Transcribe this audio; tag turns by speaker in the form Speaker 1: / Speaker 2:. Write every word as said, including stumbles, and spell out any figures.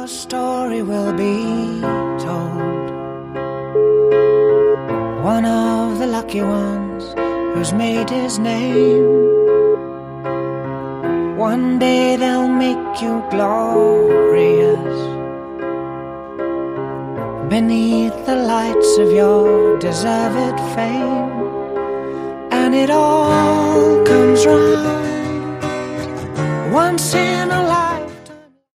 Speaker 1: your story will be told. One of the lucky ones who's made his name. One day they'll make you glorious beneath the lights of your deserved fame. And it all comes round once in a